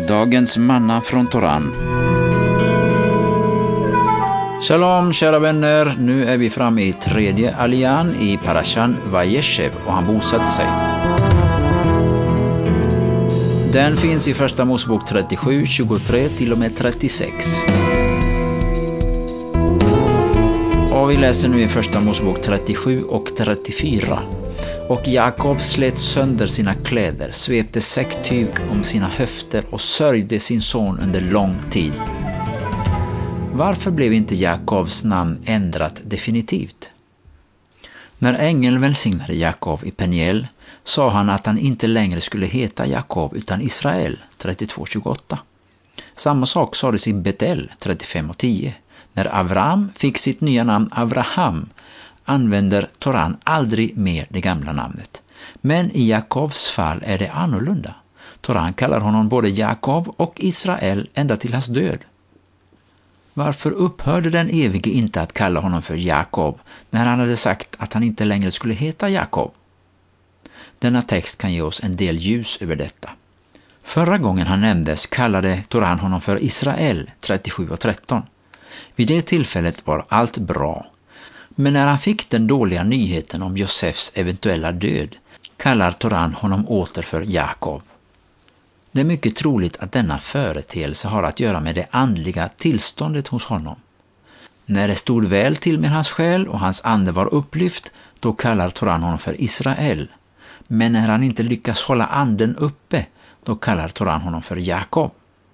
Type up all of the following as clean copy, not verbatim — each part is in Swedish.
Dagens manna från Toran. Shalom kära vänner, nu är vi framme i tredje alian i Parashan Vayeshev och han bosatte sig. Den finns i första Mosebok 37, 23 till och med 36. Och vi läser nu i första Mosebok 37 och 34. Och Jakob slet sönder sina kläder, svepte säcktyg om sina höfter och sörjde sin son under lång tid. Varför blev inte Jakobs namn ändrat definitivt? När ängeln välsignade Jakob i Peniel sa han att han inte längre skulle heta Jakob utan Israel, 32:28. Samma sak sades i Betel, 35:10. När Avram fick sitt nya namn Abraham använder Toran aldrig mer det gamla namnet. Men i Jakobs fall är det annorlunda. Toran kallar honom både Jakob och Israel ända till hans död. Varför upphörde den evige inte att kalla honom för Jakob när han hade sagt att han inte längre skulle heta Jakob? Denna text kan ge oss en del ljus över detta. Förra gången han nämndes kallade Toran honom för Israel, 37:13. Vid det tillfället var allt bra. Men när han fick den dåliga nyheten om Josefs eventuella död kallar Toran honom åter för Jakob. Det är mycket troligt att denna företeelse har att göra med det andliga tillståndet hos honom. När det stod väl till med hans själ och hans ande var upplyft, då kallar Toran honom för Israel. Men när han inte lyckas hålla anden uppe, då kallar Toran honom för Jakob.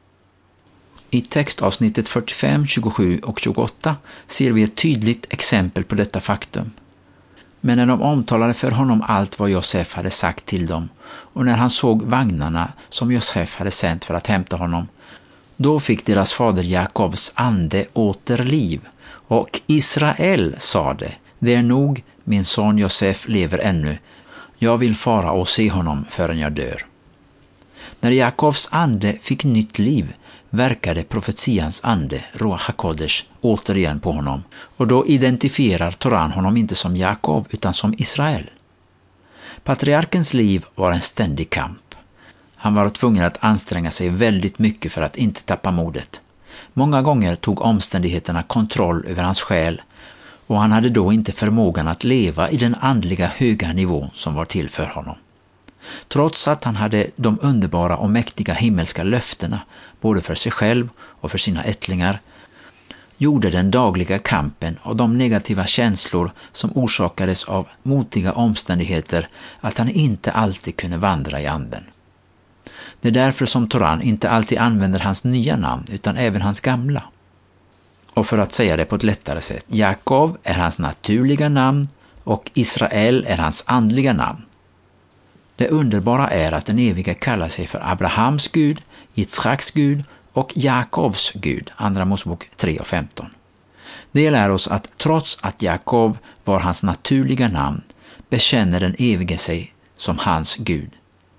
I textavsnittet 45, 27 och 28 ser vi ett tydligt exempel på detta faktum. Men när de omtalade för honom allt vad Josef hade sagt till dem och när han såg vagnarna som Josef hade sänt för att hämta honom, då fick deras fader Jakobs ande åter liv och Israel sade, det är nog, min son Josef lever ännu, jag vill fara och se honom förrän jag dör. När Jakobs ande fick nytt liv verkade profetians ande, Ruach HaKodesh, återigen på honom och då identifierar Toran honom inte som Jakob utan som Israel. Patriarkens liv var en ständig kamp. Han var tvungen att anstränga sig väldigt mycket för att inte tappa modet. Många gånger tog omständigheterna kontroll över hans själ och han hade då inte förmågan att leva i den andliga höga nivå som var till för honom. Trots att han hade de underbara och mäktiga himmelska löftena både för sig själv och för sina ättlingar, gjorde den dagliga kampen och de negativa känslor som orsakades av motiga omständigheter att han inte alltid kunde vandra i anden. Det är därför som Toran inte alltid använder hans nya namn utan även hans gamla. Och för att säga det på ett lättare sätt, Jakob är hans naturliga namn och Israel är hans andliga namn. Det underbara är att den evige kallar sig för Abrahams Gud, Isaks Gud och Jakobs Gud, andra Mosebok 3:15. Det lär oss att trots att Jakob var hans naturliga namn, bekänner den evige sig som hans Gud.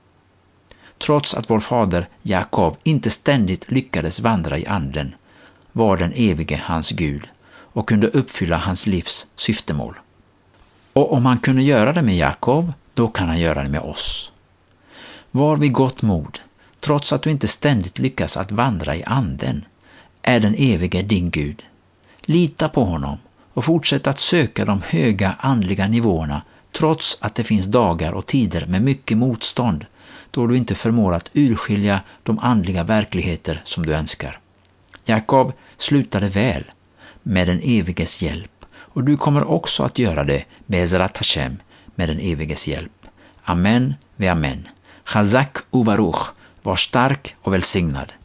Trots att vår fader Jakob inte ständigt lyckades vandra i anden, var den evige hans Gud och kunde uppfylla hans livs syftemål. Och om han kunde göra det med Jakob, då kan han göra det med oss. Var vid gott mod, trots att du inte ständigt lyckas att vandra i anden, är den evige din Gud. Lita på honom och fortsätt att söka de höga andliga nivåerna trots att det finns dagar och tider med mycket motstånd då du inte förmår att urskilja de andliga verkligheter som du önskar. Jakob slutade väl med den eviges hjälp och du kommer också att göra det med Ezrat Hashem med den eviges hjälp. Amen ve amen. Chazak uvaruch, var stark och välsignad.